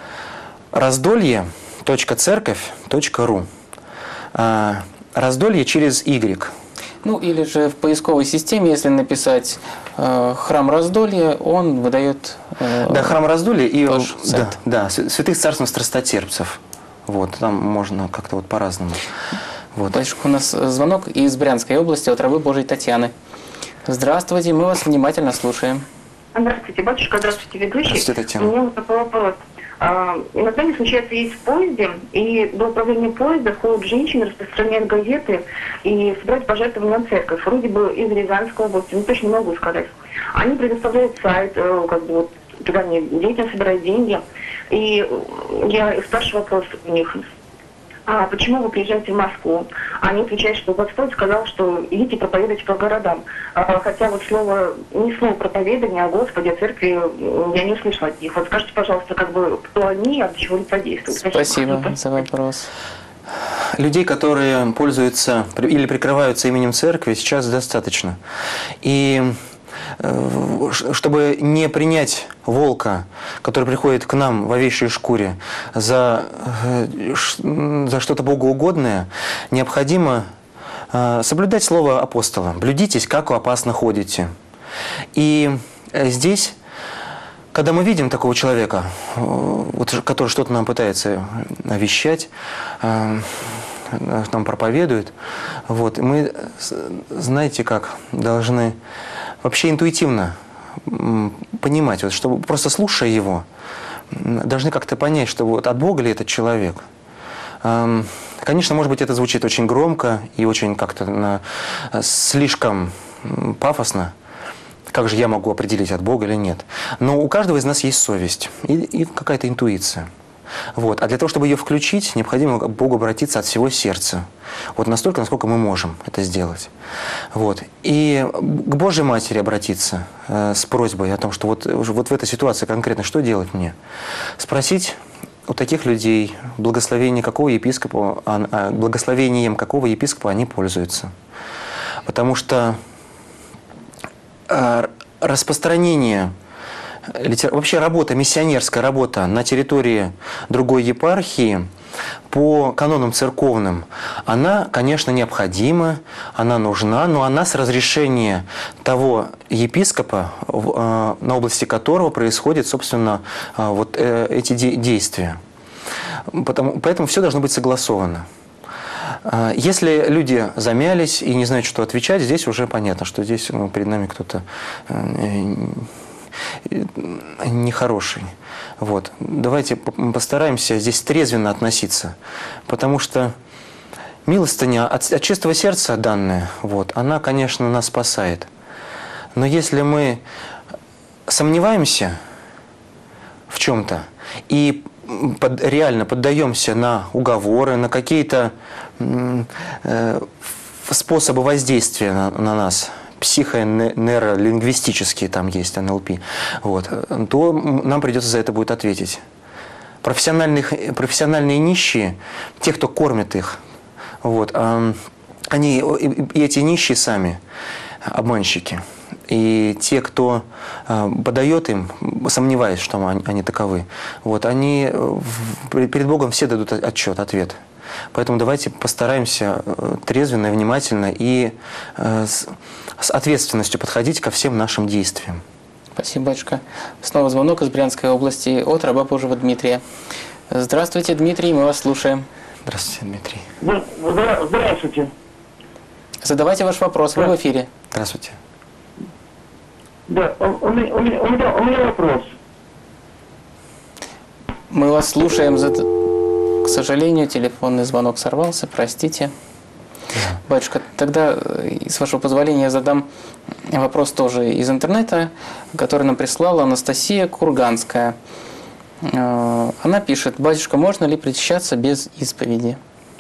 Раздолье.церковь.ру. Раздолье через Y. Или же в поисковой системе, если написать «Храм Раздолье», он выдает да, храм Раздолье и сайт. Да, святых царственных страстотерпцев. Вот, там можно как-то вот по-разному. Вот. Батюшка, у нас звонок из Брянской области от рабы Божией Татьяны. Здравствуйте, мы вас внимательно слушаем. Здравствуйте, батюшка, здравствуйте, ведущий. Здравствуйте, Татьяна. У меня вот такой вопрос. Иногда мне случается есть в поезде, и до управления поезда ходят женщины, распространяют газеты и собирают пожертвования на церковь. Вроде бы из Рязанской области, точно не могу сказать. Они предоставляют сайт, туда они детям собирают деньги. И я спрашиваю вопрос у них: почему вы приезжаете в Москву? Они отвечают, что Господь сказал, что идите проповедовать по городам. Хотя вот не слово проповедания, а Господи, о церкви я не услышала от них. Вот скажите, пожалуйста, кто они, от чего они содействуют? Спасибо за вопрос. Людей, которые пользуются или прикрываются именем церкви, сейчас достаточно. И чтобы не принять волка, который приходит к нам в овечьей шкуре, за что-то богоугодное, необходимо соблюдать слово апостола. «Блюдитесь, как опасно ходите». И здесь, когда мы видим такого человека, который что-то нам пытается вещать, нам проповедует, мы, знаете как, должны вообще интуитивно понимать, чтобы просто слушая его, должны как-то понять, что от Бога ли этот человек. Конечно, может быть, это звучит очень громко и очень как-то слишком пафосно. Как же я могу определить, от Бога или нет? Но у каждого из нас есть совесть и какая-то интуиция. А для того, чтобы ее включить, необходимо к Богу обратиться от всего сердца. Настолько, насколько мы можем это сделать. И к Божьей Матери обратиться с просьбой о том, что вот в этой ситуации конкретно что делать мне? Спросить у таких людей благословением какого епископа они пользуются. Потому что распространение вообще работа, миссионерская работа на территории другой епархии по канонам церковным, она, конечно, необходима, она нужна, но она с разрешения того епископа, на области которого происходят, собственно, вот эти действия. Поэтому все должно быть согласовано. Если люди замялись и не знают, что отвечать, здесь уже понятно, что здесь перед нами кто-то нехороший. Вот. Давайте постараемся здесь трезвенно относиться, потому что милостыня от чистого сердца данная, вот, она, конечно, нас спасает. Но если мы сомневаемся в чем-то и реально поддаемся на уговоры, на какие-то способы воздействия на нас, психонейролингвистические там есть, НЛП, вот, то нам придется за это будет ответить. Профессиональные нищие, те, кто кормит их, вот, они, и эти нищие сами обманщики. И те, кто подает им, сомневаясь, что они таковы, вот, они перед Богом все дадут ответ. Поэтому давайте постараемся трезвенно и внимательно и с ответственностью подходить ко всем нашим действиям. Спасибо, батюшка. Снова звонок из Брянской области от раба Божьего Дмитрия. Здравствуйте, Дмитрий, мы вас слушаем. Здравствуйте, Дмитрий. Здравствуйте. Задавайте ваш вопрос, вы в эфире. Здравствуйте. Да, у меня вопрос. Мы вас слушаем. К сожалению, телефонный звонок сорвался, простите. Батюшка, тогда, с вашего позволения, я задам вопрос тоже из интернета, который нам прислала Анастасия Курганская. Она пишет: батюшка, можно ли причащаться без исповеди?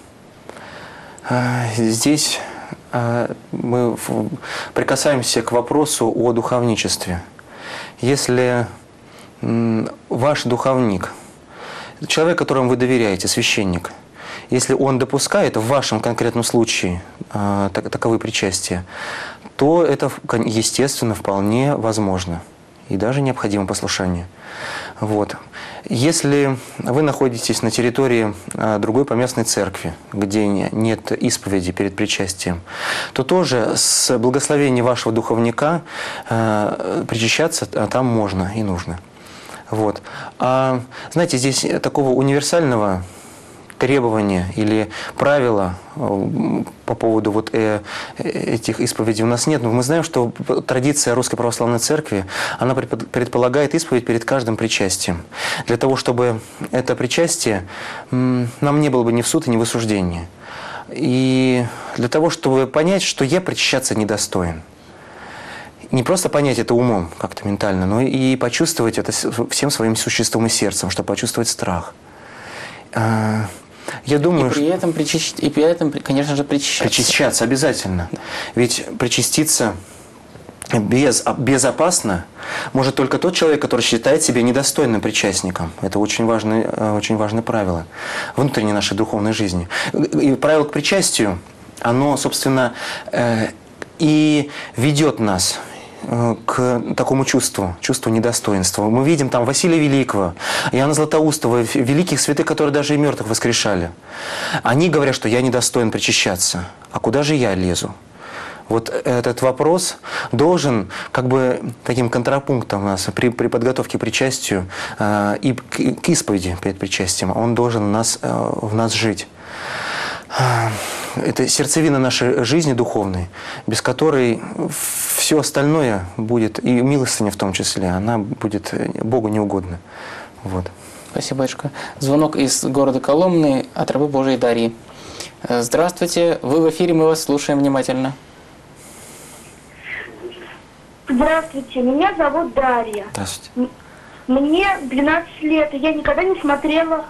Здесь мы прикасаемся к вопросу о духовничестве. Если ваш духовник, человек, которому вы доверяете, священник, если он допускает в вашем конкретном случае таковые причастия, то это, естественно, вполне возможно и даже необходимо послушание. Вот. Если вы находитесь на территории другой поместной церкви, где нет исповеди перед причастием, то тоже с благословения вашего духовника причащаться там можно и нужно. Вот. А знаете, здесь такого универсального требования или правила по поводу вот этих исповедей у нас нет. Но мы знаем, что традиция Русской Православной Церкви, она предполагает исповедь перед каждым причастием. Для того, чтобы это причастие нам не было бы ни в суд и ни в осуждение. И для того, чтобы понять, что я причащаться недостоин. Не просто понять это умом как-то ментально, но и почувствовать это всем своим существом и сердцем, чтобы почувствовать страх. Я думаю, при этом, конечно же, причащаться. Причащаться обязательно. Ведь причаститься безопасно может только тот человек, который считает себя недостойным причастником. Это очень важное правило внутренней нашей духовной жизни. И правило к причастию, оно, собственно, и ведет нас к такому чувству недостоинства. Мы видим там Василия Великого, Иоанна Златоустова, великих святых, которые даже и мертвых воскрешали. Они говорят, что я недостоин причащаться. А куда же я лезу? Вот этот вопрос должен как бы таким контрапунктом у нас при подготовке к причастию и к исповеди перед причастием, он должен в нас жить. Это сердцевина нашей жизни духовной, без которой все остальное будет, и милостыня в том числе, она будет Богу неугодна. Вот. Спасибо, батюшка. Звонок из города Коломны от рабы Божией Дарьи. Здравствуйте, вы в эфире, мы вас слушаем внимательно. Здравствуйте, меня зовут Дарья. Здравствуйте. Мне 12 лет, и я никогда не смотрела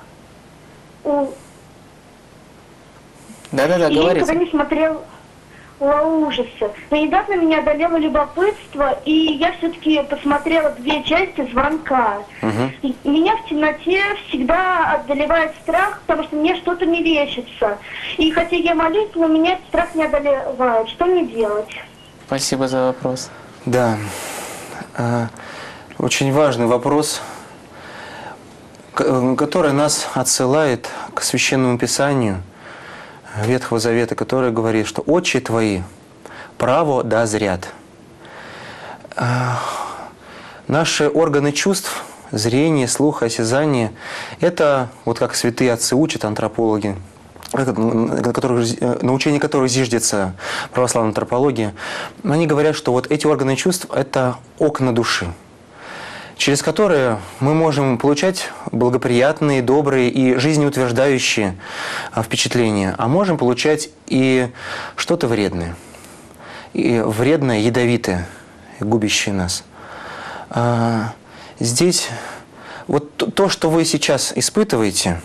Да-да-да, я говорите. никогда не смотрела ужасы. Но недавно меня одолело любопытство, и я все-таки посмотрела 2 части «Звонка». И меня в темноте всегда одолевает страх, потому что мне что-то мерещится. И хотя я молюсь, но меня этот страх не одолевает. Что мне делать? Спасибо за вопрос. Да. очень важный вопрос, который нас отсылает к Священному Писанию Ветхого Завета, который говорит, что «Отчи твои право да зрят». Наши органы чувств, зрение, слух, осязание – это, вот как святые отцы учат, антропологи, на учении которых зиждется православная антропология, они говорят, что вот эти органы чувств – это окна души, через которые мы можем получать благоприятные, добрые и жизнеутверждающие впечатления, а можем получать и что-то вредное, ядовитое, губящее нас. Здесь вот то, что вы сейчас испытываете,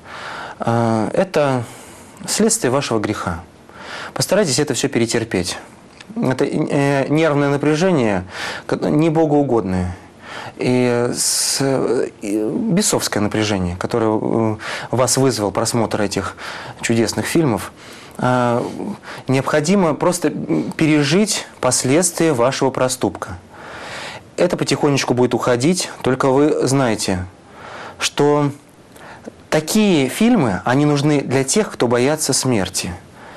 это следствие вашего греха. Постарайтесь это все перетерпеть. Это нервное напряжение, не богоугодное, и бесовское напряжение, которое вас вызвал просмотр этих чудесных фильмов. Необходимо просто пережить последствия вашего проступка. Это потихонечку будет уходить, только вы знаете, что такие фильмы, они нужны для тех, кто боятся смерти.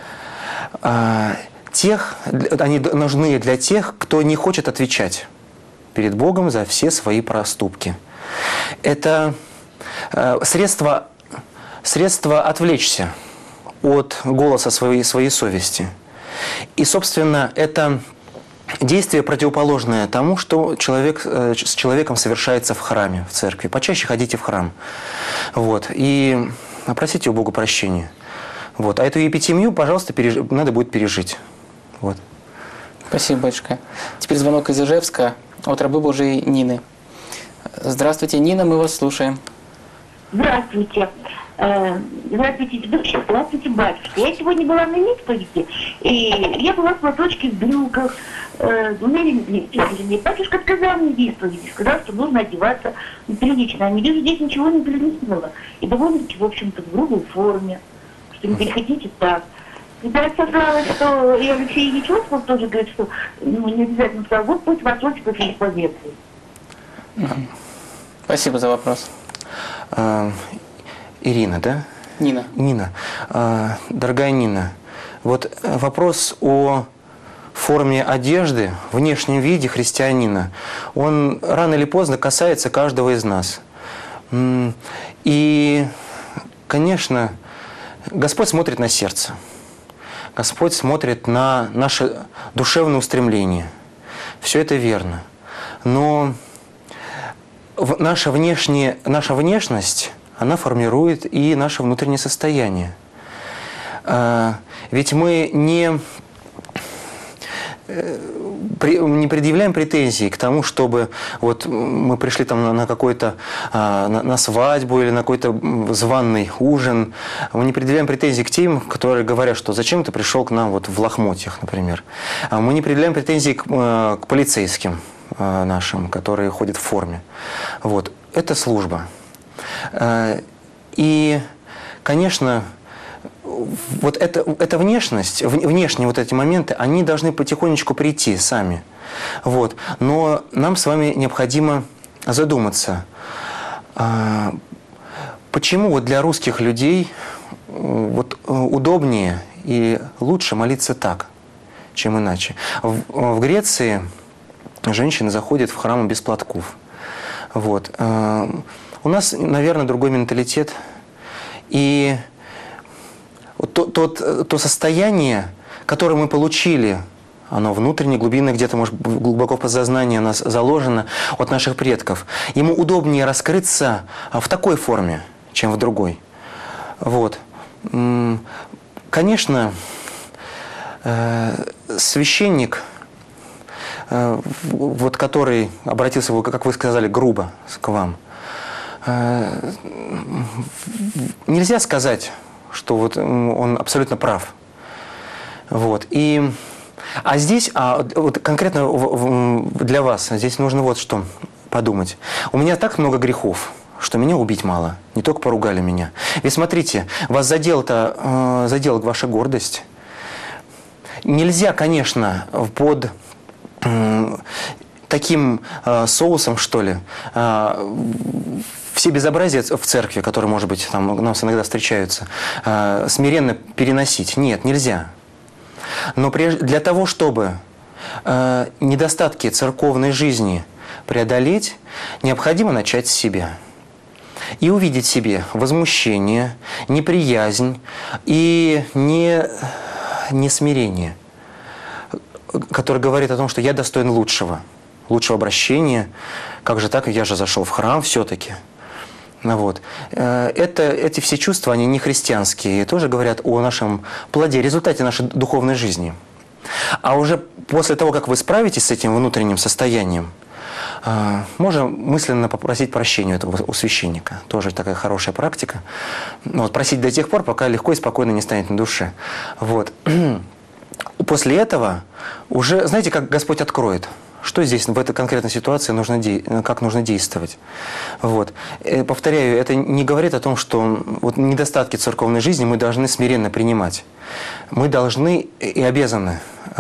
Они нужны для тех, кто не хочет отвечать перед Богом за все свои проступки. Это средство отвлечься от голоса своей совести. И, собственно, это действие противоположное тому, что с человеком совершается в храме, в церкви. Почаще ходите в храм. Вот. И просите у Бога прощения. Вот. А эту епитемию, пожалуйста, надо будет пережить. Вот. Спасибо, батюшка. Теперь звонок из Ижевска от рабы Божией Нины. Здравствуйте, Нина, мы вас слушаем. Здравствуйте. Здравствуйте, ведущий. Здравствуйте, батюшка. Я сегодня была на исповеди, и я была в платочке в брюках, батюшка сказал мне в исповеди, сказал, что нужно одеваться прилично. А не вижу, здесь ничего не приличного. И довольно-таки, в общем-то, в грубой форме, что не переходите так. Когда я сказала, что и Алексей Ячевский тоже говорит, что не обязательно сказал, вот пусть платочек очень исповедует. Спасибо за вопрос. Ирина, да? Нина. Нина. Дорогая Нина, вот вопрос о форме одежды, внешнем виде христианина, он рано или поздно касается каждого из нас. И, конечно, Господь смотрит на сердце. Господь смотрит на наше душевное устремление. Все это верно. Но наша внешность, она формирует и наше внутреннее состояние. Ведь мы не предъявляем претензий к тому, чтобы вот мы пришли там на какой-то на свадьбу или на какой-то званый ужин. Мы не предъявляем претензий к тем, которые говорят, что зачем ты пришел к нам вот в лохмотьях, например. Мы не предъявляем претензий к полицейским нашим, которые ходят в форме. Вот. Это служба. И, конечно, вот эта внешность, внешние вот эти моменты, они должны потихонечку прийти сами. Вот. Но нам с вами необходимо задуматься, почему вот для русских людей вот удобнее и лучше молиться так, чем иначе. В Греции женщины заходят в храмы без платков. Вот. У нас, наверное, другой менталитет. И то состояние, которое мы получили, оно внутренне, глубинно, где-то, может, глубоко в подсознании у нас заложено от наших предков. Ему удобнее раскрыться в такой форме, чем в другой. Вот. Конечно, священник, вот, который обратился, как вы сказали, грубо к вам, нельзя сказать, что вот он абсолютно прав. Вот. А здесь, вот конкретно для вас, здесь нужно вот что подумать. У меня так много грехов, что меня убить мало. Не только поругали меня. Ведь смотрите, вас задела ваша гордость. Нельзя, конечно, под таким соусом, что ли, все безобразия в церкви, которые, может быть, там у нас иногда встречаются, смиренно переносить. Нет, нельзя. Но для того, чтобы недостатки церковной жизни преодолеть, необходимо начать с себя. И увидеть в себе возмущение, неприязнь и несмирение, которое говорит о том, что я достоин лучшего обращения. Как же так? Я же зашел в храм все-таки. Вот. Эти все чувства, они не христианские, и тоже говорят о нашем плоде, результате нашей духовной жизни. А уже после того, как вы справитесь с этим внутренним состоянием, можно мысленно попросить прощения у священника. Тоже такая хорошая практика. Вот, просить до тех пор, пока легко и спокойно не станет на душе. Вот. После этого уже, знаете, как Господь откроет, что здесь в этой конкретной ситуации как нужно действовать. Вот. Повторяю, это не говорит о том, что вот недостатки церковной жизни мы должны смиренно принимать. Мы должны и обязаны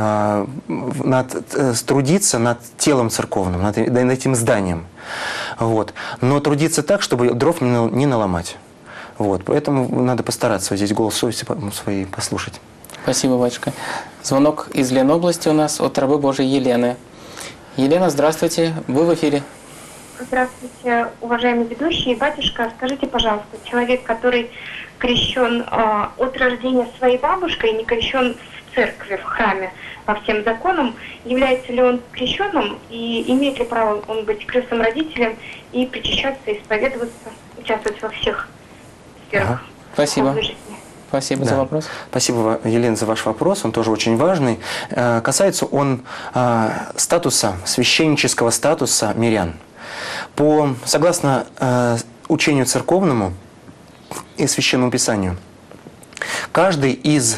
трудиться над телом церковным, над этим зданием. Вот. Но трудиться так, чтобы дров не наломать. Вот. Поэтому надо постараться здесь голос совести своей послушать. Спасибо, батюшка. Звонок из Ленобласти у нас от рабы Божией Елены. Елена, здравствуйте, вы в эфире. Здравствуйте, уважаемый ведущий. Батюшка, скажите, пожалуйста, человек, который крещен от рождения своей бабушкой, не крещен в церкви, в храме, по всем законам, является ли он крещенным и имеет ли право он быть крестным родителем и причащаться, исповедоваться, участвовать во всех сферах? Спасибо. Спасибо за вопрос. Спасибо, Елена, за ваш вопрос. Он тоже очень важный. Касается он священнического статуса мирян. Согласно учению церковному и Священному Писанию, каждый из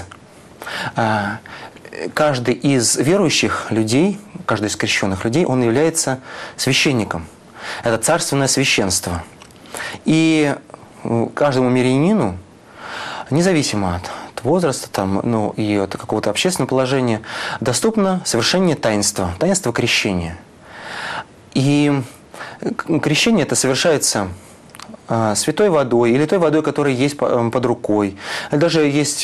верующих людей, каждый из крещенных людей, он является священником. Это царственное священство. И каждому мирянину, независимо от возраста и от какого-то общественного положения, доступно совершение таинства крещения. И крещение это совершается святой водой или той водой, которая есть под рукой. Даже есть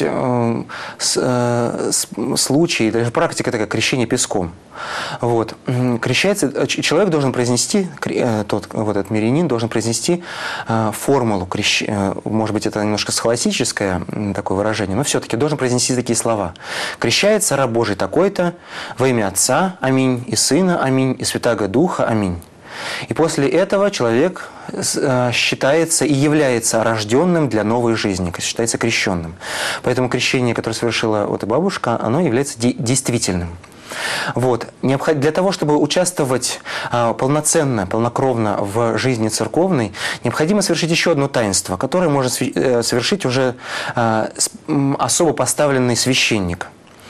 случаи, даже практика такая, крещение песком. Вот. Крещается, человек должен произнести, этот мирянин должен произнести формулу крещения. Может быть, это немножко схоластическое такое выражение, но все-таки должен произнести такие слова. «Крещается раб Божий такой-то во имя Отца, аминь, и Сына, аминь, и Святаго Духа, аминь». И после этого человек считается и является рожденным для новой жизни, считается крещенным. Поэтому крещение, которое совершила эта бабушка, оно является действительным. Вот. Для того, чтобы участвовать полноценно, полнокровно в жизни церковной, необходимо совершить еще одно таинство, которое может совершить уже особо поставленный священник.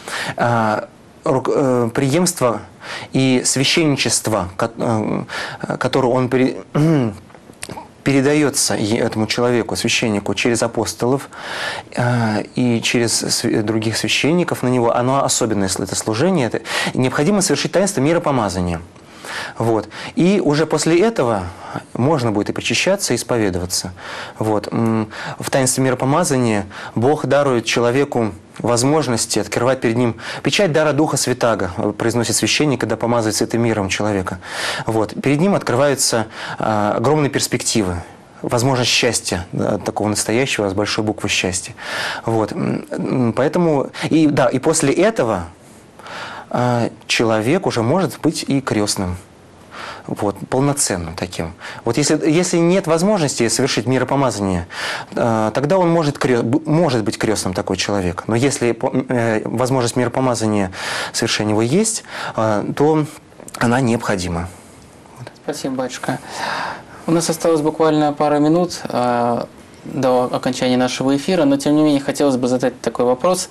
Преемство и священничество, которое он передается этому человеку, священнику, через апостолов и через других священников на него, оно особенное, это служение. Необходимо совершить таинство миропомазания. Вот. И уже после этого можно будет и причащаться, и исповедоваться. Вот. В таинстве миропомазания Бог дарует человеку возможности открывать перед ним печать дара Духа Святаго, произносит священник, когда помазывает святым миром человека. Вот. Перед ним открываются огромные перспективы, возможность счастья, такого настоящего, с большой буквы счастья. Вот. Поэтому, и после этого человек уже может быть и крестным. Вот, полноценным таким. Вот если нет возможности совершить миропомазание, тогда он может быть крестным такой человек. Но если возможность миропомазания совершения его есть, то она необходима. Спасибо, батюшка. У нас осталось буквально пару минут до окончания нашего эфира, но тем не менее хотелось бы задать такой вопрос.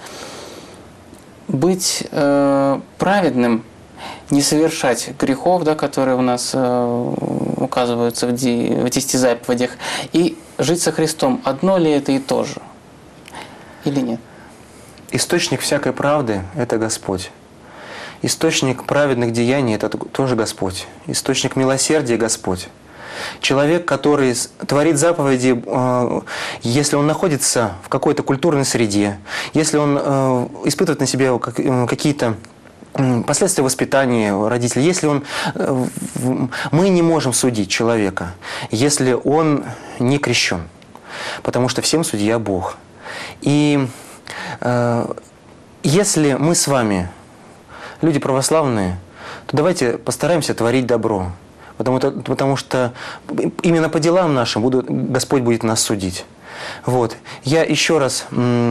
Быть праведным, не совершать грехов, которые у нас указываются в 10 заповедях, и жить со Христом, одно ли это и то же? Или нет? Источник всякой правды – это Господь. Источник праведных деяний – это тоже Господь. Источник милосердия – Господь. Человек, который творит заповеди, если он находится в какой-то культурной среде, если он испытывает на себе какие-то последствия воспитания родителей, если он, мы не можем судить человека, если он не крещен, потому что всем судья Бог. И если мы с вами люди православные, то давайте постараемся творить добро, потому что именно по делам нашим Господь будет нас судить. Вот. Я еще раз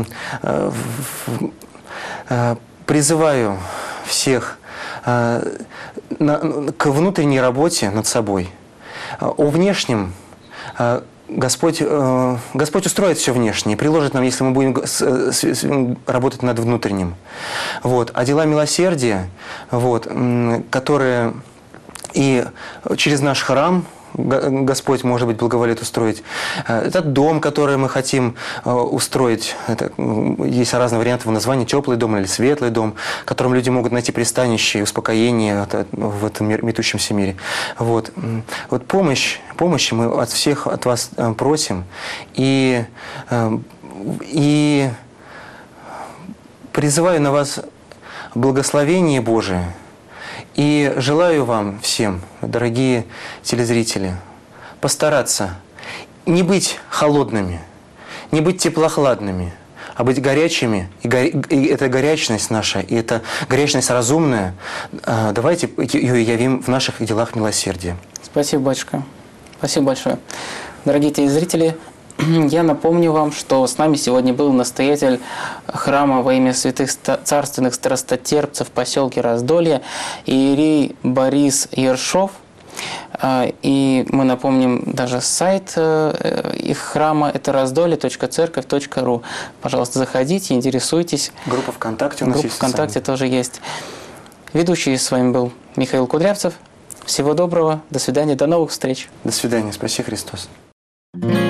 призываю всех к внутренней работе над собой. О внешнем Господь устроит все внешнее, приложит нам, если мы будем работать над внутренним. Вот. А дела милосердия, которые и через наш храм Господь, может быть, благоволит устроить. Этот дом, который мы хотим устроить, есть разные варианты его названия, теплый дом или светлый дом, в котором люди могут найти пристанище и успокоение в этом метущемся мире. Вот помощи мы от вас просим и призываю на вас благословение Божие. И желаю вам всем, дорогие телезрители, постараться не быть холодными, не быть теплохладными, а быть горячими. И эта горячность наша, и эта горячность разумная, давайте ее явим в наших делах милосердия. Спасибо, батюшка. Спасибо большое. Дорогие телезрители, я напомню вам, что с нами сегодня был настоятель храма во имя святых царственных страстотерпцев в поселке Раздолье, иерей Борис Ершов. И мы напомним даже сайт их храма, это раздолье.церковь.ру. Пожалуйста, заходите, интересуйтесь. Группа ВКонтакте у нас есть. Группа ВКонтакте тоже есть. Ведущий с вами был Михаил Кудрявцев. Всего доброго, до свидания, до новых встреч. До свидания, спаси Христос.